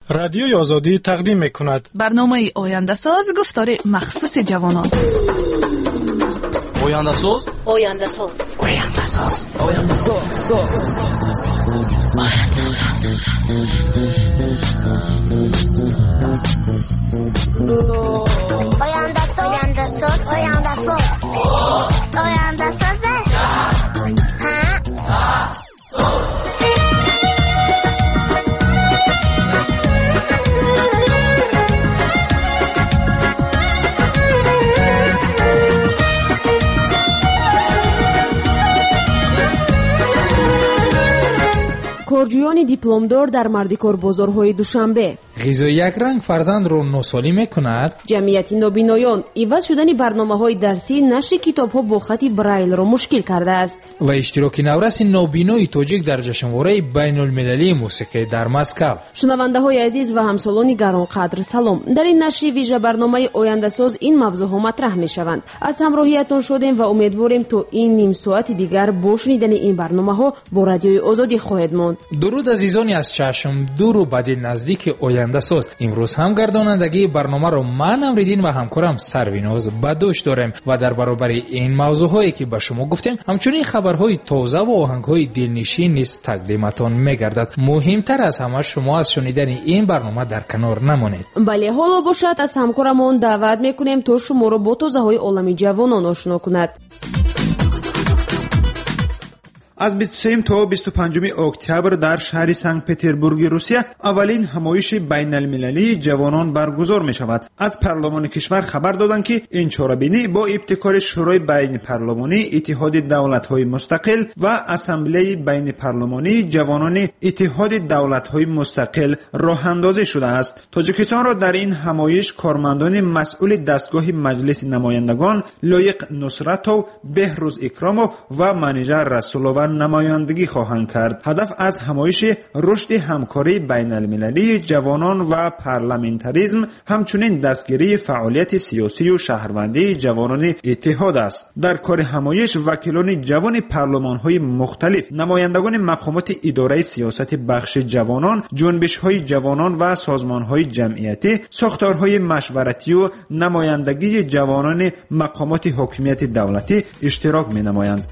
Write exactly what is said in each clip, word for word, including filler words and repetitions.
رادیوی آزادی تقدیم می‌کند برنامه آینده ساز گفتار مخصوص جوانان. آینده ساز آینده ساز آینده ساز آینده ساز آینده ساز آینده ساز آینده ساز آینده ساز کارجویان دیپلمدار در مردکار بازارهای دوشنبه. غذا یک رنگ فرزند را ناسالم میکند. جمعیت نابینایان عوض شدن برنامه‌های درسی نشر کتاب‌ها با خط برایل را مشکل کرده است. و اشتراک نورس نابینای تاجیک در جشنواره بین المللی موسیقی در مسکو. شنونده‌های عزیز و همسالان گرانقدر سلام. در این نشر ویژه برنامه آینده ساز این موضوعها مطرح می‌شوند. از همراهیتان شدیم و امیدواریم تا این نیم ساعت دیگر با شنیدن این برنامه‌ها با رادیوی آزادی خواهید ماند. درود عزیزانی از چشم دور و بد نزدیک آینده ساز. امروز هم گردانندگی برنامه رو من امریدین و همکارم سرویناز بدوش داریم و در برابر این موضوعهایی که به شما گفتیم همچنین خبرهای تازه و آهنگهای دلنشین نیز تقدیمتان میگردد. مهمتر از همه شما از شنیدن این برنامه در کنار نمانید. بله، حالا باشد از همکارمون دعوت میکنیم تا شما رو با تازه‌های عالم جوانان آشنا کند. از بیست و سوم تا بیست و پنجم اکتبر در شهر سنت پتربورگ روسیه اولین همایش بین المللی جوانان برگزار می شود. از پارلمان کشور خبر دادند که این چاره‌بینی با ابتکار شورای بین پارلمانی اتحاد دولت‌های مستقل و اسامبله بین پارلمانی جوانان اتحاد دولت‌های مستقل راه اندازی شده است. تاجیکستان را در این همایش کارمندان مسئول دستگاه مجلس نمایندگان لایق نصرتو، بهروز اکرامو و منیژر رسولوو نمایندگی خواهند کرد. هدف از همایش رشد همکاری بین المللی جوانان و پارلمانتاریسم همچنین دستگیری فعالیت سیاسی و شهروندی جوانان اتحاد است. در کار همایش وکیلان جوان پارلمان‌های مختلف، نمایندگان مقامات اداره سیاست بخش جوانان، جنبش‌های جوانان و سازمان‌های جمعیتی، ساختارهای مشورتی و نمایندگی جوانان مقامات حاکمیت دولتی اشتراک می‌نمایند.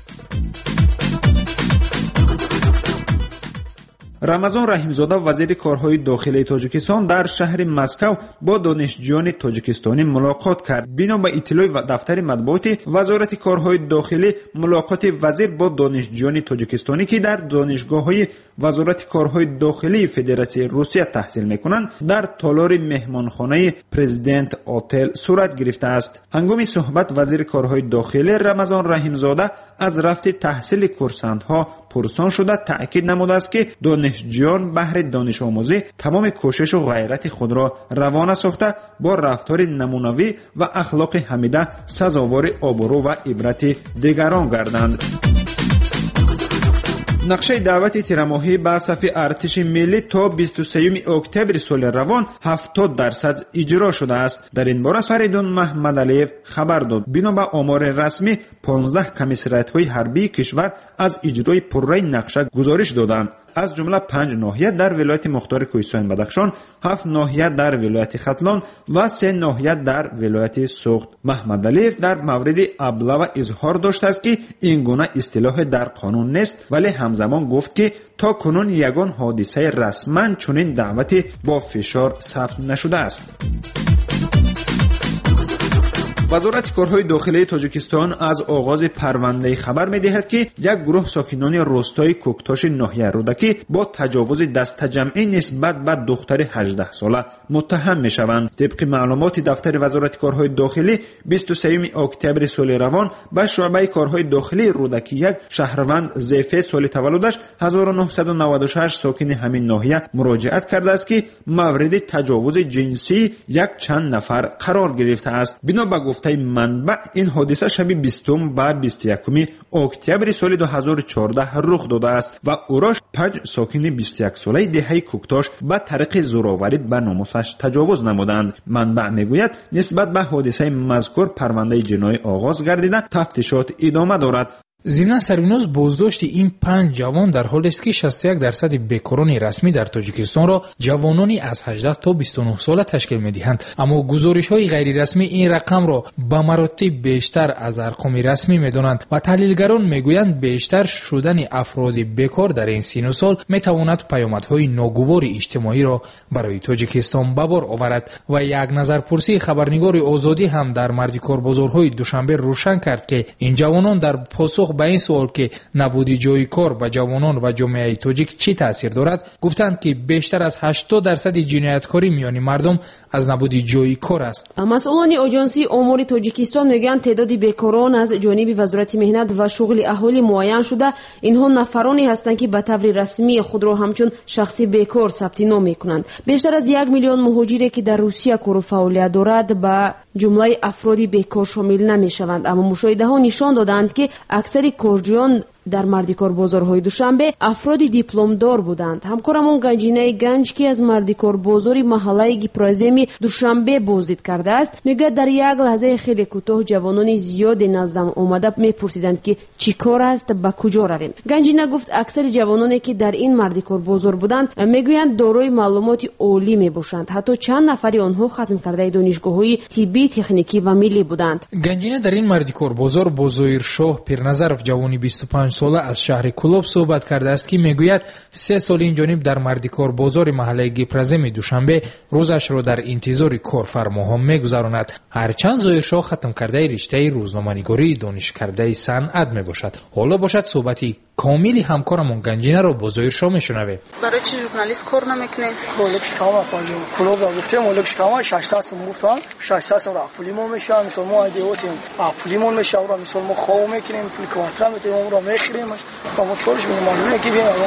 رمضان رحیمزاده وزیر کارهای داخلی تاجیکستان در شهر مسکو با دانشجویان تاجیکستانی ملاقات کرد. بنا به اطلاع دفتر مطبوعات وزارت کارهای داخلی، ملاقات وزیر با دانشجویان تاجیکستانی که در دانشگاه‌های وزارت کارهای داخلی فدراسیون روسیه تحصیل می‌کنند در تالار مهمانخانه پرزیدنت هتل صورت گرفته است. هنگام صحبت وزیر کارهای داخلی رمضان رحیمزاده از رفت تحصیل کورسانت‌ها پرسان شده تأکید نموده است که دانشجویان بهر دانش آموزی تمام کوشش و غیرت خود را روانه ساخته با رفتار نمونوی و اخلاق حمیده سزاوار آبرو و عبرت دیگران گردند. نقشه دعوت تیرماهی به صف ارتش ملی تا بیست و سوم اکتبر سال روان هفتاد درصد اجرا شده است. در این باره فریدون محمد علیف خبر داد. بنا به آمار رسمی پانزده کمیسریات‌های حربی کشور از اجرای پررای نقشه گزارش دادند. از جمله پنج ناحیه در ولایت مختار کوهستان بدخشان، هفت ناحیه در ولایت ختلان و سه ناحیه در ولایت سوخت. محمد علیف در مورد ابله‌و اظهار داشته است که این گونه اصطلاح در قانون نیست، ولی همزمان گفت که تا کنون یگان حادثه رسما چنین دعوتی با فشار ثبت نشده است. وزارت کارهای داخلی تاجیکستان از آغاز پرونده خبر می‌دهد که یک گروه ساکنان روستای کوکتاش ناحیه رودکی با تجاوز دست جمعی نسبت به دختر هجده ساله متهم می‌شوند. طبق معلومات دفتر وزارت کارهای داخلی بیست و سوم اکتبر سال روان به شعبه کارهای داخلی رودکی یک شهروند ضعیف سال تولدش هزار و نهصد و نود و شش ساکن همین ناحیه مراجعت کرده است که مورد تجاوز جنسی یک چند نفر قرار گرفته است. بنا به گفته منبع این حادثه شب بیستم و بیست و یکم اکتبر سال دو هزار و چهارده رخ داده است و او را پنج ساکن بیست و یک ساله دهه کوکتاش به طریق زورآوری به ناموسش تجاوز نمودند. منبع میگوید نسبت به حادثه مذکور پرونده جنایی آغاز گردیده تفتیشات ادامه دارد. ضمن سربیناز بازداشت این پنج جوان در حالی است که شصت و یک درصد بیکاران رسمی در تاجیکستان را جوانانی از هجده تا بیست و نه ساله تشکیل می‌دهند، اما گزارش‌های غیر رسمی این رقم را به مراتب بیشتر از ارقام رسمی می‌دانند و تحلیلگران می‌گویند بیشتر شدن افراد بیکار در این سن و سال می‌تواند پیامدهای ناگوار اجتماعی را برای تاجیکستان به بار آورد و یک نظرپرسی خبرنگار آزادی هم در مردکار بازارهای دوشنبه روشن کرد که این جوانان در پاسخ به این سوال که نبود جای کار به جوانان و جامعه تاجیک چه تاثیر دارد گفتند که بیشتر از هشتاد درصد جنایتکاری میان مردم از نبود جای کار است. مسئولان آژانسی آمار تاجیکستان میگویند تعداد بیکاران از جانب وزارت مهنت و شغل اهالی معین شده. اینها نفرانی هستند که به طور رسمی خود را همچون شخصی بیکار ثبت نام میکنند. بیشتر از یک میلیون مهاجری که در روسیه کار و فعالیت دارد به جمله افرادی بیکار شامل نمیشوند، اما مشاهده ها نشان دادند که اکثر کارجویان در مردکار بازارهای دوشنبه افراد دیپلم دار بودند. همکارمون گنجینه گنج که از مردکار بازار محله گیپرازمی دوشنبه بازدید کرده است میگه در یک لحظه خیلی کوتاه جوانان زیاد نزدم اومده میپرسیدند که چی کار است، به کجا رویم. گنجینه گفت اکثر جوانانی که در این مردکار بازار بودند میگویند دارای معلومات عالی میباشند، حتی چند نفری آنها ختم کرده دانشگاه‌های طبی، تکنیکی و ملی بودند. گنجینه در این مردکار بازار با ظاهرشاه پیرنظرف جوانی بیست و پنج ساله از شهر کلوب صحبت کرده است که میگوید سه سال این جانب در مردکار بازار محله گیپرازمی دوشنبه روزش را در انتظار کارفرماها میگذراند، هرچند ظاهرشاه ختم کرده رشته روزنامه‌نگاری دانشکده صنعت میباشد. حالا باشد صحبتی کاملی همکارمون گنجینه رو با ظاهرشاه میشنوه. برای چی ژورنالیست کار نمیکنه؟ کلوبش کام پاجو کلوب را گفتم مولکش کام ششصد سوم گفتم ششصد سوم را پولیمون میشه، مثلا ما ایدیوتیم پولیمون میشه، و مثلا ما خواه میکنیم پول کوانترا میتیم اون را میخریم و ما چورش میمونیم که بیم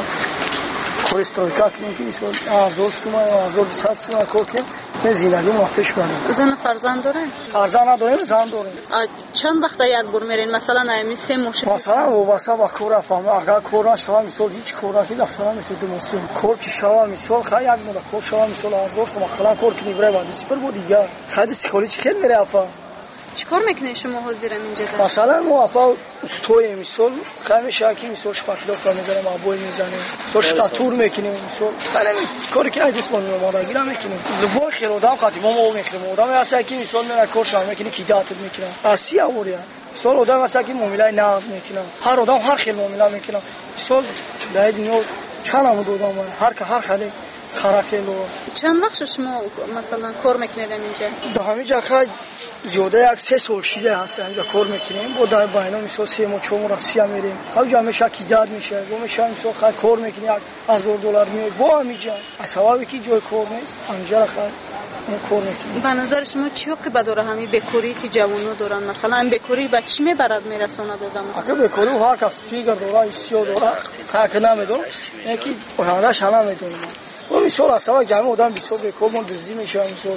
کوریستویکا کنیم که مثلا هزار سوم هزار و بیست سوم کار کنیم نه زندگی ما پیش بریم. زن فرزند دارین؟ فرزند نداریم، زن داریم. چند وقت یک بار میرین مثلا نمی سه ماه؟ مثلا وابسته به کار افهم اگر کار نشوه مثلا هیچ کار نکنی دفتر میتونید مسئول کار چی شوه مثلا خیلی یک مدت کار شوه مثلا هزار سوم خلا کار کنی برای بعد سپر بود دیگه خیلی سکالی چی خیلی میره افهم. چیکار میکنه شما حاضرم اینجا؟ مثلا ما اپا استوی مثال خیلی شاکی مثال شپاکلوف تا میذاریم آبوی میزنیم مثال شتاتور میکنیم مثال خیلی کاری که ایدیس بانو مادرگیر هم میکنیم لبای خیلی آدم خاطی ما ما میخریم آدم هست که مثال میره کارش هم میکنه کی داتت میکنه آسیا وریا مثال آدم هست که معامله ناز میکنه هر آدم هر خیلی معامله میکنه مثال در دنیا چند هم دو آدم هر که هر خیلی خراکته لو. چند وقت شما مثلا کار میکنید اینجا؟ در همینجا خیلی زیاده یک سه سال شده هست اینجا کار میکنیم. با در باینا مثلا سه ماه چهار ماه راستی میریم. خیلی جا میشه کیداد میشه. با میشه مثلا خیلی کار میکنیم هزار دلار میاد. با همینجا اسبابی که جای کار نیست اینجا خیلی کار میکنیم. به نظر شما چی عقبه داره همین بیکاری که جوانو دارن؟ مثلا این بیکاری به چی میبرد میرسونه دادم؟ اگه بیکاری هر کس فکر داره استیو داره خاک نمیدونه. یکی پرندش هم نمیدونه. و مثلا اصلا جمع آدم بیشتر به کار من دزدی میشه مثلا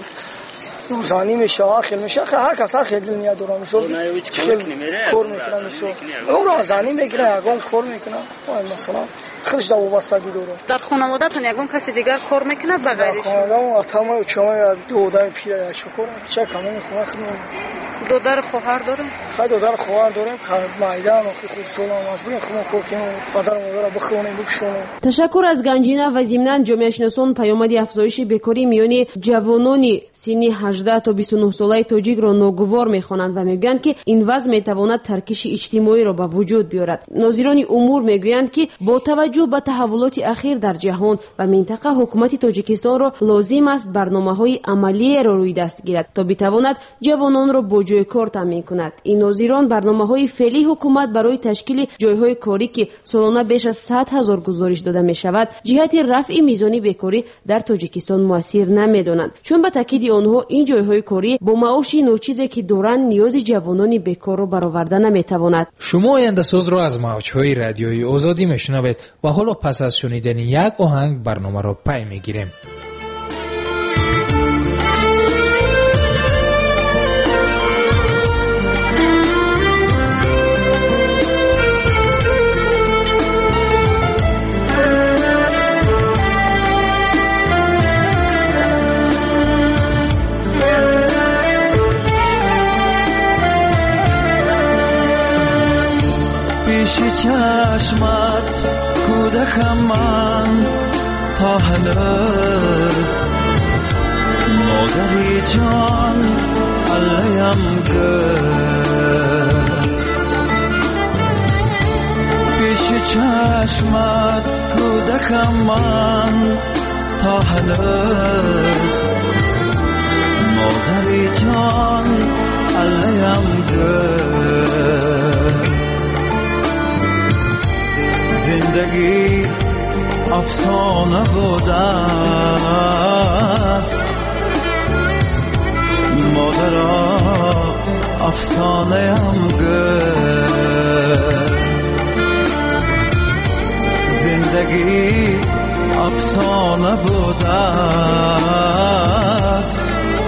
روزانی میشه آخر میشه هر کس هر خیلی دنیا داره مثلا کار میکنه مثلا اون رو زنی میگیره یگان کار میکنه مثلا خرج دو وابستگی داره. در خانواده‌تون یگان کسی دیگر کار میکنه به غیرش؟ خانواده تمام و چما دو آدم پیر شکر چه کمی میخوام خدمت دودر خواهر داره؟ خیلی دودر خواهر داریم که مایدان و خوب سلام مجبوریم خودمون کار کنیم پدر و مادر بخونیم بکشونیم. تشکر از گنجینه و ضمناً جامعه شناسان پیامد افزایش بیکاری میان جوانان سنی هجده تا بیست و نه ساله تاجیک را ناگوار میخوانند و میگویند که این وضع میتواند ترکش اجتماعی را به وجود بیارد. ناظران امور میگویند که با توجه به تحولات اخیر در جهان و منطقه حکومت تاجیکستان را لازم است برنامه‌های عملی را روی دست گیرد تا بتواند جوانان را با جای کار تامین کند. این ناظران برنامه‌های فعلی حکومت برای تشکیل جای‌های کاری که سالانه بیش از صد هزار گزارش داده می‌شود جهت رفع میزان بیکاری در تاجیکستان موثر نمی‌دانند، چون به تاکید آنها این جای‌های کاری با معاش ناچیزی که دارند نیاز جوانان بیکار را برآورده نمی‌تواند. شما آینده ساز را از موج‌های رادیویی آزادی می‌شنوید و حالا پس از شنیدن یک آهنگ برنامه را پی می‌گیریم. پیش چشمت کودکم من تا هنوز مادری جان علیم گرد پیش چشمت کودکم من تا هنوز مادری جان علیم گرد زندگی افسانه بوده است مادرها افسانه هم گرد زندگی افسانه بوده است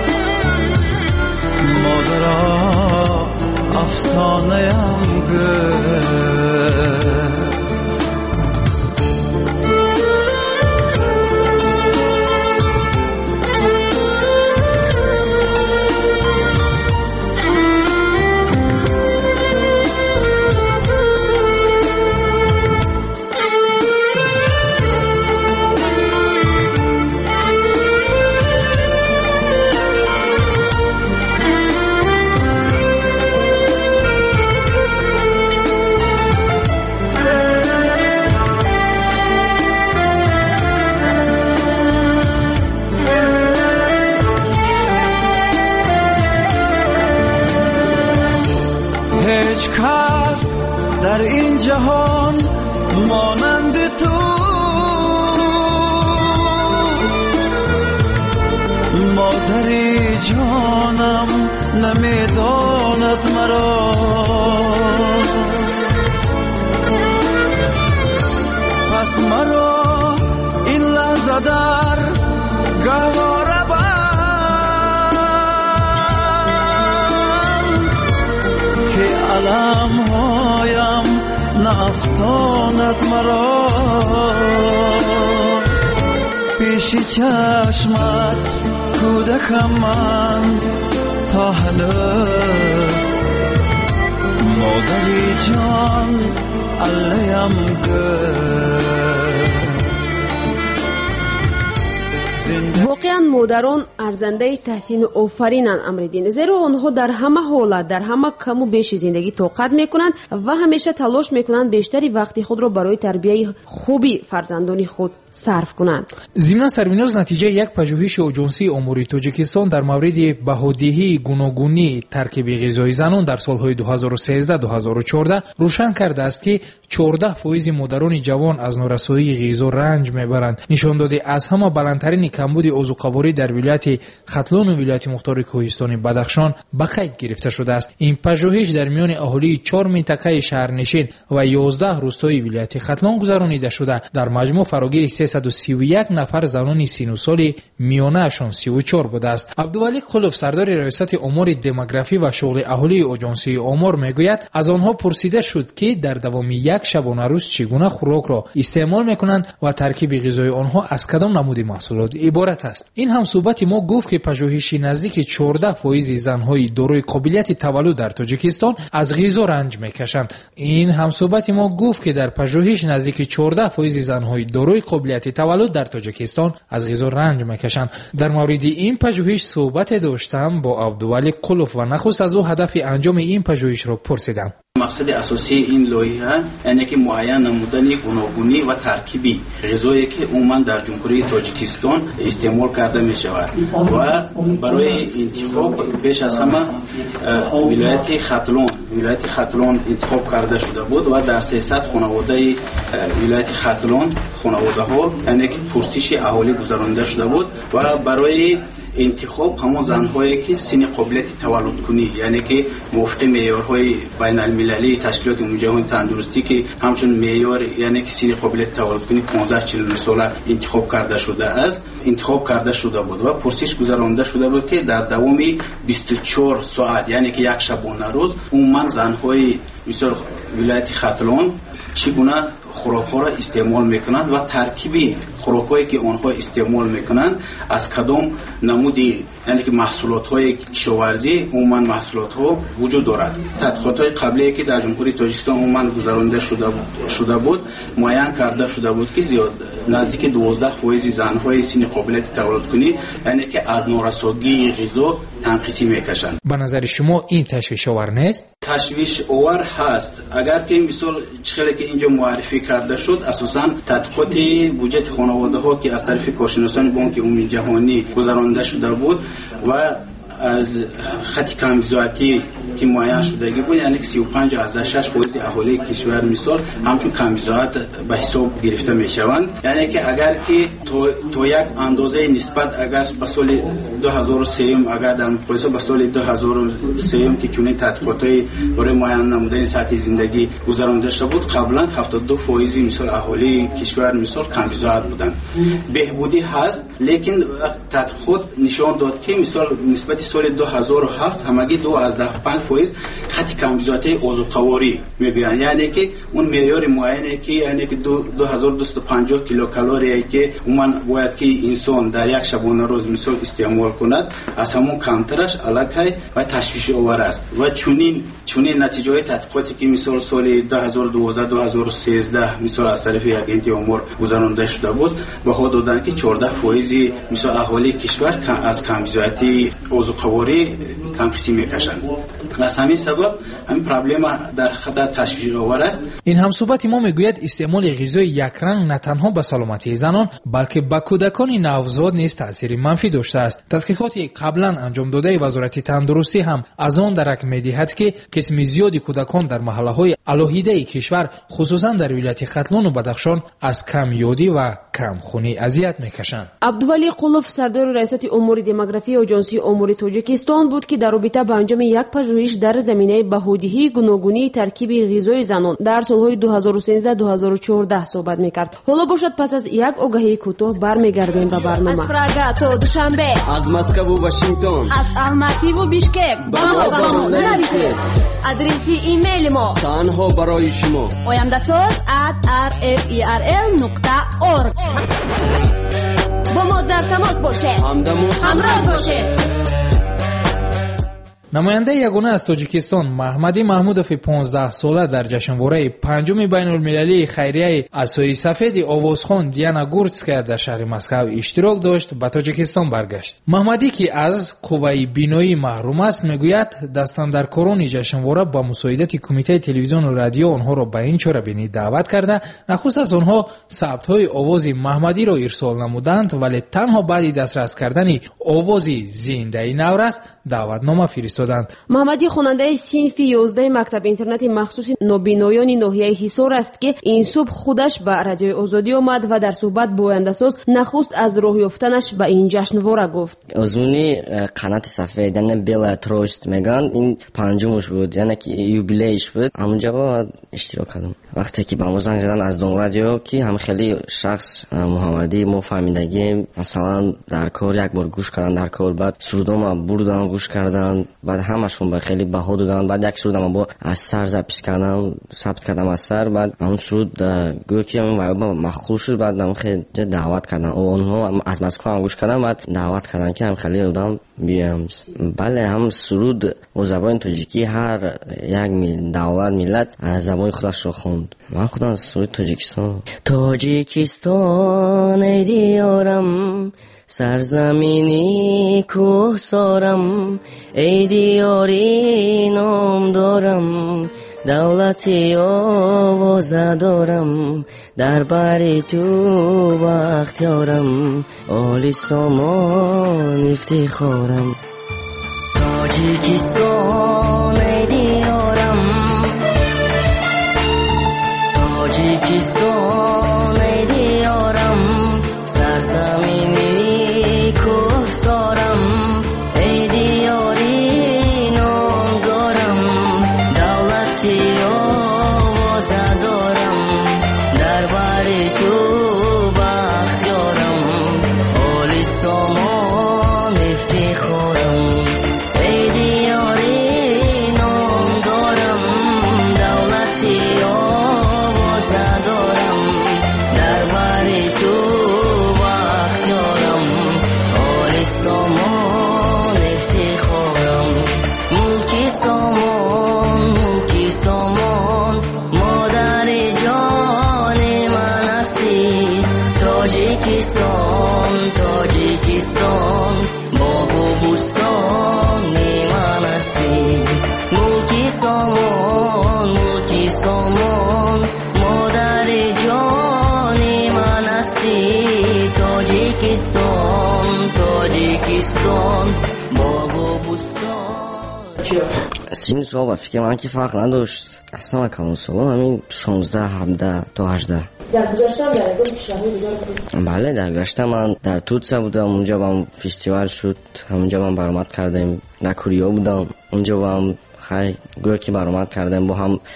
مادرها افسانه هم گرد هیچ کس در این جهان مانند تو مادری جانم نمیداند مرا پس مرا این لحظه در گهواره علم هایم نافتاند مرا پیش چشمت کودکم من تا هنوز مادری جان علیم گرد واقعا مادران ارزنده تحسین و آفرینند امریدین، زیرا آنها در همه حالت در همه کم و بیش زندگی طاقت میکنند و همیشه تلاش میکنند بیشتری وقتی خود را برای تربیت خوبی فرزندان خود صرف کنند. ضمن سربیناز نتیجه یک پژوهش آژانسی امور تاجیکستان در مورد بهادهی گوناگونی ترکیب غذایی زنان در سالهای دو هزار و سیزده تا دو هزار و چهارده روشن کرده است که چهارده فیصد مادران جوان از نارسایی غذا رنج میبرند. نشان داده از همه بلندترین کمبود عضوقواری در ولایت ختلون و ولایت مختار کوهستان بدخشان به قید گرفته شده است. این پژوهش در میان اهالی چهار منطقه شهرنشین و یازده روستای ولایت ختلون گذرانیده شده. در مجموع فراگیر سیصد و سی و یک نفر زنان سن و سال میانه شان سی و چهار بوده است. عبدالولی قلوف سردار ریاست امور دموگرافی و شغل اهالی آژانسی امور میگوید از آنها پرسیده شد که در دوام یک شبانه روز چگونه خوراک را استعمال میکنند و ترکیب غذایی آنها از کدام نمود محصولات عبارت است. این هم صحبت ما گفت که پژوهشی نزدیک چهارده فیصد زنهای دارای قابلیت تولد در تاجیکستان از غذا رنج میکشند. این هم صحبت ما گفت که در پژوهش نزدیک چهارده فیصد زنهای دارای قابلیت تولد در تاجیکستان از غذا رنج میکشند. در مورد این پژوهش صحبت داشتم با عبدالولی قلوف و نخست از او هدف انجام این پژوهش را پرسیدم. مقصد اساسی این لایحه اینه که معین نمودن گوناگونی و ترکیبی غذایی که عموما در جمهوری تاجیکستان استعمال کرده می شود و برای انتخاب بیش از همه ولایت ختلون ولایت ختلون انتخاب کرده شده بود و در سیصد خانواده ولایت ختلون خانواده ها اینه که پرسش اهالی گذرانده شده بود و برای انتخاب همون زنهایی که سن قابلیت تولد کنی یعنی که موافق معیارهای بین المللی تشکیلات امور جهانی تندرستی که همچون معیار یعنی که سن قابلیت تولد کنی پانزده تا چهل ساله انتخاب کرده شده است انتخاب کرده شده بود و پرسش گذرانده شده بود که در دوام بیست و چهار ساعت یعنی که یک شبانه روز عموما زنهای مثل ولایت ختلون چگونه خوراک‌ها را استعمال میکنند و ترکیب خوراکایی که آنها استعمال میکنند از کدام نمودی، یعنی که محصولات های کشاورزی عموما محصولات ها وجود دارد. تحقیقات های قبلی که در جمهوری تاجیکستان عموما گذرانده شده شده بود معین کرده شده بود که زیاد نزدیک دوازده فیصد زن های سن قابلیت تولد کنی، یعنی که از نارسایی غذا تنقیصی میکشند. به نظر شما این تشویش آور نیست؟ تشویش آور هست. اگر که مثال چخیلی که اینجا معرفی کرده شد، اساساً تحقیقات بودجه خانواده ها که از طرف کارشناسان بانک عمومی جهانی گذرانده شده بود و از خط کمبزاتی که معین شدگی بود، یعنی سی و پنج از شش فیصد اهالی کشور مثال همچون کمبزات به حساب گرفته میشوند. یعنی که اگر که تو, تو یک اندازه نسبت اگر به سال دو هزار و سه اگر در مقایسه با سال دو هزار و سه که چنین تحقیقاتی برای معین نمودن سطح زندگی گذرانده شده بود، قبلا هفتاد و دو فیصد مثال اهالی کشور مثال کمبزات بودند. بهبودی هست، لیکن تحقیقات نشان داد که مثال نسبت سال دو هزار و هفت همگی دو از ده پنج فیصد خط کمبزاتی عضوقواری میگویند، یعنی که اون معیار معینه که یعنی که دو هزار و دویست و پنجاه کیلوکالری که عموما باید که انسان در یک شبانه روز مثال استعمال کند از همون کمترش الگ و تشویش آور است. و چنین چنین نتیجه تحقیقاتی که مثال سال دو هزار و دوازده دو هزار و سیزده مثال از طرف اگنتی امور گذرانده شده بود بها دادن که چهارده فیصد مثال اهالی کشور از کمبزاتی عضوقواری تنقیصی میکشند. از همین سبب همین پرابلم در خطر تشویش آور است. این همصحبت ما میگوید استعمال غذای یک رنگ نه تنها به سلامتی زنان بلکه به کودکان نوزاد نیز تاثیر منفی داشته است. تحقیقاتی قبلا انجام داده وزارت تندرستی هم از آن درک میدهد که قسم زیادی کودکان در محله‌های الهیده کشور خصوصا در ولایت ختلان و بدخشان از کم یادی و کم خونی اذیت میکشند. عبدولی قلوف سردار ریاست امور دموگرافی آژانسی امور تاجیکستان بود که در رابطه با انجام یک پژوهش در زمینه بهودی گوناگونی ترکیب غذای زنان در سالهای دو هزار و سیزده دو هزار و چهارده صحبت میکرد. حالا باشد پس از یک آگهی کوتاه برمیگردیم به برنامه. از پراگا تا دوشنبه، از مسکو و واشنگتن، از الماتی و بیشکک با ما با ما نویسید. آدرس ایمیل ما تنها برای شما oyandasuz at r f e r l نقطه org. با ما در تماس باشید، همراه باشید. نماینده یگانه از تاجیکستان محمدی محمودوف پانزده ساله در جشنواره پنجم بین المللی خیریه عصای سفید آوازخوان دیانا گورتسکا در شهر مسکو اشتراک داشت به تاجیکستان برگشت. محمدی که از قوه بینایی محروم است میگوید دستاندرکاران جشنواره با مساعدت کمیته تلویزیون و رادیو آنها را به این چاره‌بینی دعوت کرده، نخست از آنها ثبت‌های آواز محمدی را ارسال نمودند، ولی تنها بعد دسترس کردن آواز زنده نورس دعوتنامه فرستادند. محمدی خواننده صنف یازده مکتب اینترنت مخصوص نابینایان ناحیه حصار است که این صبح خودش به رادیو آزادی آمد و در صحبت با آینده‌ساز نخست از راه یافتنش به این جشنواره گفت. ازونی قنات سفید یعنی بیل تروست میگن این پنجمش بود، یعنی که یوبیلیش بود. همونجا با اشتراک کردم. وقتی که با ما زنگ زدن از دون رادیو که هم خیلی شخص محمدی ما فهمیدگی مثلا در کار یک بار گوش کردن، در کار بعد سرودم بردن گوش کردن، بعد همشون با خیلی بها دادن. بعد یک سرودم با از سر ضبط کردم، ثبت کردم از سر. بعد اون سرود گویا که من با مخصوص شد. بعد من خیلی دعوت کردن اونها از مسکو هم گوش کردم. بعد دعوت کردن که هم خیلی بودم بیام. بله هم سرود و زبان تاجیکی هر یک دولت ملت زبان خودش رو خوند. من خودم از سرود تاجیکستان تاجیکستان ای دیارم، سرزمینی کوهسارم، ای دیاری نام دارم، دولتی آواز دارم، در بری تو بختیارم، عالی سامان افتخارم. تاجیکستان ای دیارم، تاجیکستان ای دیارم، سرزمینی کوهسارم، ای دیاری نام دارم، دولتی آواز دارم، در بری تو بختیارم، عالی سامان افتخارم، ای دیاری نام دارم، دولتی آواز دارم، در بری تو توجیکستان باغ و بستان. سین سوال فکر من که فرق نداشت اصلا من کلان سالم همین شانزده هفده تا هجده. در گذشته هم در اگه کشورهای دیگر بودیم؟ بله در گذشته من در توتسا بودم، اونجا با هم فستیوال شد، همونجا با هم برآمد کردیم. در کوریا بودم، اونجا با هم خیلی گروه که برآمد کردیم، با هم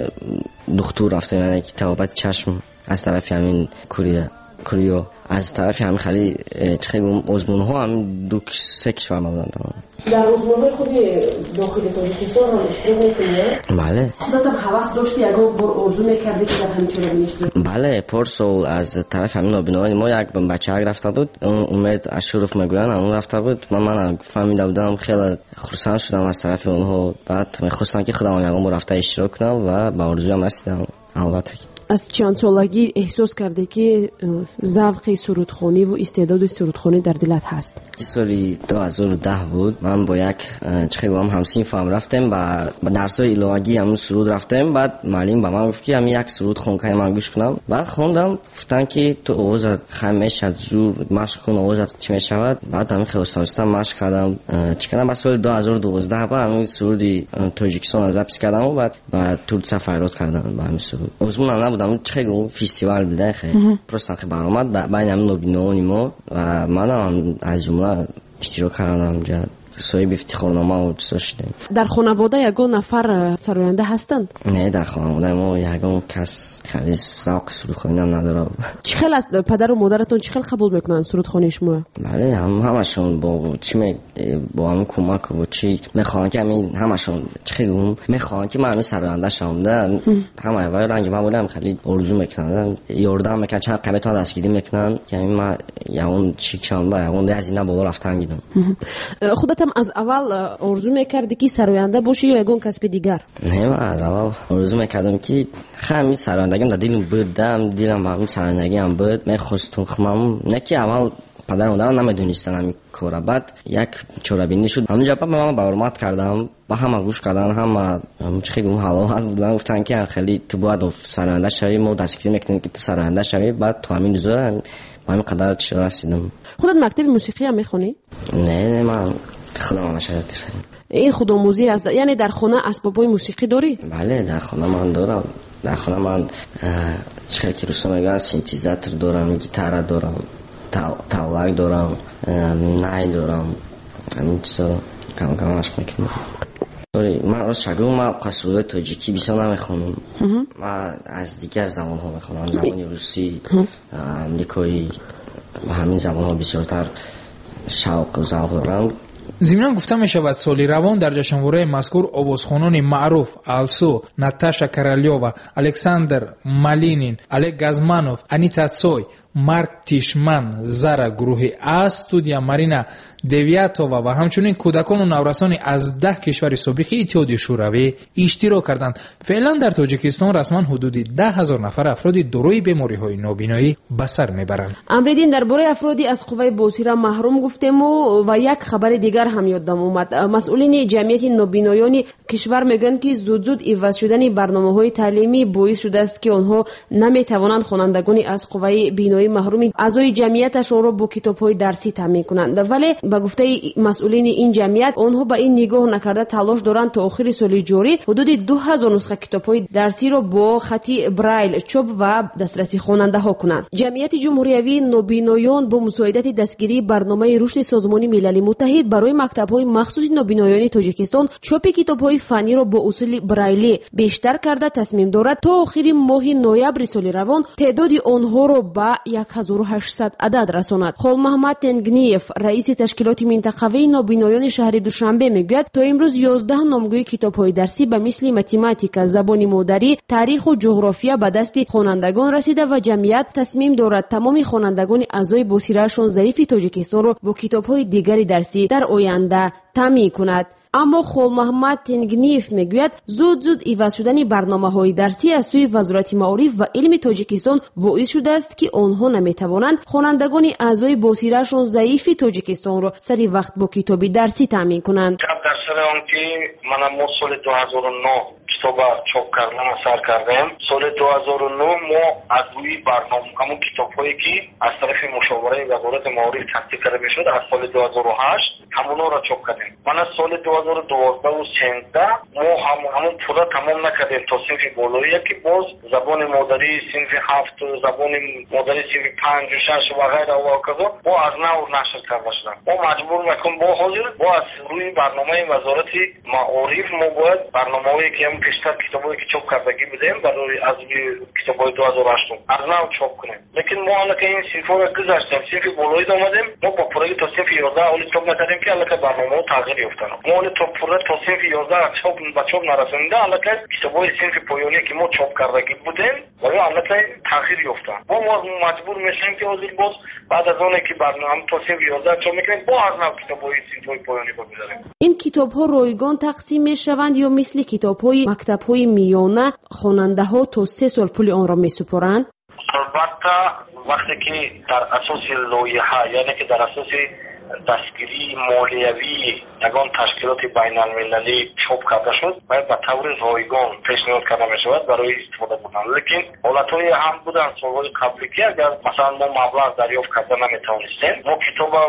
دکتر رفتیم، یعنی که طبابت چشم از طرف همین کوریا کوریا از طرف همین خیلی خیلی ازمون ها همین دو سه کشور بودن. در ازمون خودی داخل تاجیکستان هم اشتراک میکنی؟ بله. خودت هم حواس داشتی اگه بر آرزو میکردی که در همین چرا بینشتی؟ بله پارسال از طرف همین نابینایی ما یک بچه ها رفته بود، اومد از شرف میگوین اون رفته بود، من من فهمیده بودم خیلی خرسند شدم از طرف اونها. بعد میخواستم که خودم یکم رفته اشتراک کنم و به آرزوام رسیدم. البته از چند سالگی احساس کرده که ذوق سرودخوانی و استعداد سرودخوانی در دلت هست؟ که سالی دو هزار و ده بود، من با یک چخه گام همسینف هم رفتم و با درسای الهاگی هم سرود رفتم. بعد معلم به من گفت که همین یک سرود خون که من گوش کنم. بعد خوندم، گفتن که تو آوازت خمیش از زور مشق کن، آوازت چی میشود. بعد همین خیلی آهسته مشق کردم. چیکار با سال دو هزار و دوازده با همین سرودی تاجیکستان از ضبط کردم و بعد بعد تور سفرات کردم با همین سرود. آزمون بودم چه فستیوال بوده خیلی پروستان که برآمد بین هم نوبینانی ما و من هم از جمله اشتراک کردم اونجا. صاحب افتخارنامه و داشتیم. در خانواده یگان نفر سراینده هستند؟ نه در خانواده ما یگان کس خیلی ذوق سرودخوانی نداره. چخیل است پدر و مادرتون چخیل قبول میکنن سرودخوانی شما؟ بله هم همشون با چی می با هم کمک و چی میخوان که همین همشون چخیل میخوان که من سراینده شوم. همه وای رنگ من بودم خیلی آرزو میکنن یاردم میکنن چند قبیتا دستگیری میکنن که من یاون چی کام با یاون از اینا بالا رفتن گیدم. خودت از اول آرزو میکردی که سراینده باشی یا یگان کسب دیگر؟ نه من از اول آرزو میکردم که خیلی سرایندگیم در دلم بودم، دلم واقعا سرایندگی هم بود. میخواستم خمام نه که اول پدر مادرم نمیدونستن همین کارا. بعد یک چورابینی شد همونجا با من برآمد کردم، با همه گوش کردن، همه خیلی اون حالا بودن گفتن که خیلی تو باید سراینده شوی، ما دستگیری میکنیم که تو سراینده شوی. بعد تو همین روزا با همین قدر چرا رسیدم. خودت مکتب موسیقی هم میخونی؟ نه نه من خودم مشاهده این خودآموزی است، یعنی در خانه اسبابای موسیقی داری؟ بله در خانه من دارم. در خانه من چه که رسوم میگن سینتزاتور دارم، گیتار دارم، تاولک دارم، نای دارم، همین چیزا کم کم مشق میکنم. سوری من راست شگو من قصرهای تاجیکی بسیار نمیخونم. من از دیگر زبان ها میخونم، زبان روسی، امریکایی و همین زبان ها بسیارتر شوق و ذوق دارم. ضمناً گفته می شود سالی روان در جشنواره مذکور آوازخوانان معروف آلسو، ناتاشا کرالیووا، الکساندر مالینین، الک گازمانوف، انیتا سوی، مارک تیشمن، زارا گروه آ، استودیا مارینا دویاتووا و همچنین کودکان و نورسانی از ده کشور سابق اتحادیه شوروی اشتراک کردند. فعلا در تاجیکستان رسما حدود ده هزار نفر افرادی دارای بیماری‌های نابینایی به سر میبرند. امریدین درباره افرادی از قوه بصیره محروم گفتیم و, و یک خبر دیگر هم یادم اومد. مسئولین جمعیت نابینایان کشور میگن که زود زود عوض شدن برنامه‌های تعلیمی باعث شده است که آنها نمیتوانند خوانندگان از قوه بینایی محروم اعضای جمعیتشان را با کتاب‌های درسی تامین کنند. ولی با گفته مسئولین این جمعیت آنها به این نگاه نکرده تلاش دارند تا آخر سال جاری حدود دو هزار نسخه کتاب‌های درسی را با خط برایل چوب و دسترسی خواننده ها کنند. جمعیت جمهوری نابینایان با مساعدت دستگیری برنامه رشد سازمان ملل متحد برای مکتب‌های مخصوص نابینایان تاجیکستان چاپ کتاب‌های فنی را با اصول برایلی بیشتر کرده تصمیم دارد تا آخر ماه نوامبر سال روان تعداد آنها را به هزار و هشتصد عدد رساند. خال محمد تنگنیف رئیس تشکیلات منطقوی نابینایان شهر دوشنبه میگوید تا امروز یازده نامگوی کتاب‌های درسی به مثل متماتیک، زبان مادری، تاریخ و جغرافیا به دست خوانندگان رسیده و جمعیت تصمیم دارد تمام خوانندگان اعضای بصیره‌شان ضعیف تاجیکستان را با کتاب‌های دیگری درسی در آینده تامین کند. اما خال محمد تنگنیف میگوید زود زود عوض شدن برنامه‌های درسی از سوی وزارت معارف و علم تاجیکستان باعث شده است که آنها نمیتوانند خوانندگان اعضای بصیره‌شان ضعیف تاجیکستان را سری وقت با کتاب درسی تامین کنند. در سال آن که من ما سال دو هزار و نه китоба чоп кардан сар кардем. Соли ду ҳазору нӯ мо аз рӯи барнома ҳамун китобҳое ки аз тарафи мушовараи вазорати маориф таҳсиқ карда мешуд аз соли ду ҳазору ҳашт ҳамунҳоро чоп кардем. Ман аз соли ду ҳазору дувоздаҳу сенздаҳ мо ҳамун пура тамом накардем то синфи болоие ки боз забони модарии синфи ҳафту забони модарии синфи панҷу шашу ва ғайра ва казо бо аз нав нашр карда шудам. мо маҷбур мекунем бо ҳозир бо аз рӯи барномаи вазорати маориф мо бояд барномаҳое ки ҳам пештар китобое ки чоп кардагӣ будем барои аз рӯи китобҳои ду ҳазору ҳаштум аз нав чоп кунем. лекин мо аллака ин синфҳоро гузаштем, синфи болоид омадем, мо ба пурагӣ то синфи ёздаҳ оли чоп накардем ки аллака барномаҳо тағйир ёфтанд. мо оли то пура то синфи ёздаҳ чоп ба чоп нарасонида аллака китобҳои синфи поёние ки мо чоп кардагӣ будем ва ё аллака тағйир ёфтанд. мо маҷбур мешавем ки ҳозир боз баъд аз оне ки барномаи то синфи ёздаҳ чоп мекунем бо аз нав китобҳои синфҳои поёнӣ бигузарем. ин китобҳо ройгон тақсим мешаванд ё мисли китобҳои мактабҳои миёна хонандаҳо то се сол пули онро месупоранд? албатта вақте ки дар асоси лоиҳа яъне ки дар асоси дастгирии молиявии ягон ташкилоти байналмилалӣ чоп карда шуд бояд ба таври ройгон пешниҳод карда мешавад барои истифода бурдан. лекин ҳолатҳое ҳам буданд солҳои қаблӣ ки агар масалан мо маблағ дарёфт карда наметавонистем мо китоба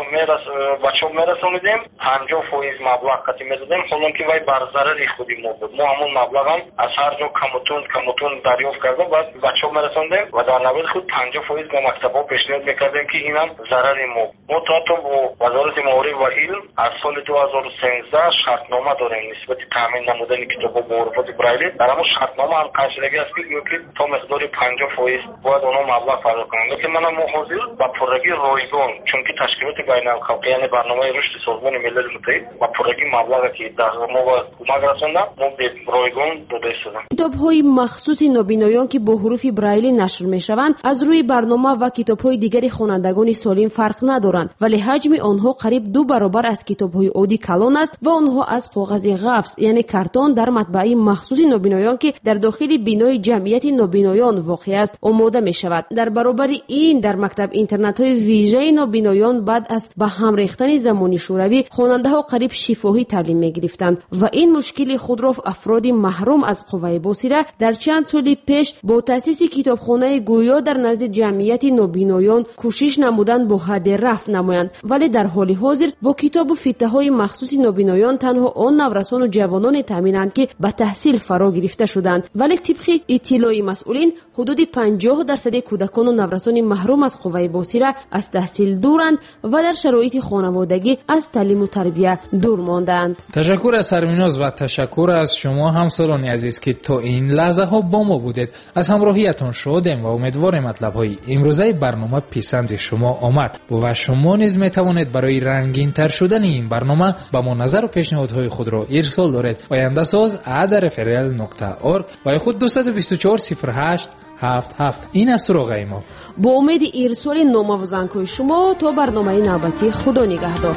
ба чоп мерасонидем панҷоҳ фоиз маблағ қатъӣ медодем ҳолон ки вай бар зарари худи мо буд. мо ҳамон маблағам аз ҳар ҷо камутун камутун дарёфт карда баъд ба чоп мерасонидем ва дар навбади худ панҷоҳ фоиз ба мактабҳо пешниҳод мекардем ки инам зарари мо. мо то ҳатто бо вазорати маориф ва илм аз соли ду ҳазору сенздаҳ шартнома дорем нисбати таъмин намудани китобҳо бо ҳуруфоти брайли. дар ҳамон шартнома ҳам қайдшудагӣ аст ки гӯё ки то миқдори панҷоҳ фоиз бояд онҳо маблағ пардохт кунанд. лекин мана мо ҳозир ба пуррагӣ ройгон чунки ташкилоти байналхалқӣ яъне барномаи рушди созмони милали муттаҳид ба пуррагӣ маблағе ки дар мо ба кӯмак расонда мо бе ройгон дода истодам. китобҳои махсуси нобиноён ки бо ҳуруфи брайли нашр мешаванд аз рӯи барнома ва китобҳои дигари хонандагони солим фарқ надоранд, вале ҳаҷми онҳо қариб ду баробар аз китобҳои оддӣ калон аст ва онҳо аз коғази ғафс яъне картон дар матбаъаи махсуси нобиноён ки дар дохили бинои ҷамъияти нобиноён воқеъ аст омода мешавад. дар баробари ин дар мактаб интернатҳои вижаи нобиноён баъд аз ба ҳам рехтани замони шӯравӣ хонандаҳо қариб шифоҳӣ таълим мегирифтанд ва ин мушкили худро афроди маҳрум аз қувваи босира дар чанд соли пеш бо таъсиси китобхонаи гӯё дар назди ҷамъияти нобиноён кӯшиш намуданд бо ҳадди рафт намоянд, вале дар ҳоли ҳозир бо китобу фиттаҳои махсуси нобиноён танҳо он наврасону ҷавононе таъминанд ки ба таҳсил фаро гирифта шуданд. вале тибқи иттилои масъулин ҳудуди панҷоҳ дарсади кӯдакону наврасони маҳрум аз қувваи босира аз таҳсил дуранд ва дар шароити хонаводагӣ аз таълиму тарбия дур мондаанд. ташаккур аз сарвиноз ва ташаккур аз шумо ҳамсолони азиз ки то ин лаҳзаҳо бо мо будед. аз ҳамроҳиятон шодем ва умедворем матлабҳои имрӯзаи барнома писанди шумо омад ва шумо низ метавонед барои рангинтар шудани ин барнома ба мо назару пешниҳодҳои худро ирсол доред. ояндасоз at rfrl nokta org ва худ дуст бисту чор сифр ҳашт ҳафт ҳафт ин аст суроғаи мо. бо умеди ирсоли номаву зангҳои шумо то барномаи навбатӣ худо нигаҳдор.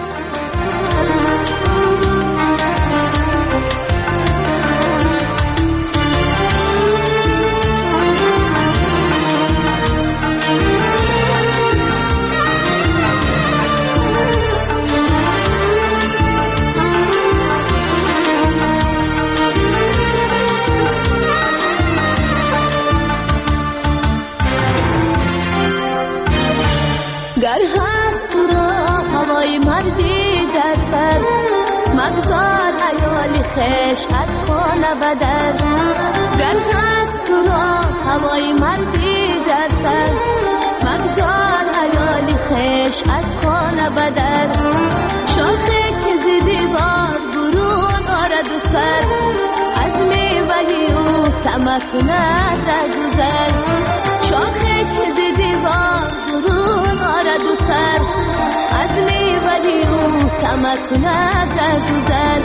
گر هست تو را هوای مردی در سر مگذار حیالی خش از خانه بدر. گر هست تو را هوای مردی در سر مگذار حیالی خش از خانه بدر. شاخه که زیدی بار برون آرد و سر از میوهی او تمک ندر گذر. شاخه که زیدی بار برون آرد و سر از میوهی او تمک ندر گذر.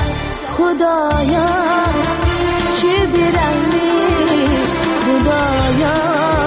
خدایا چه بیرحمی خدایا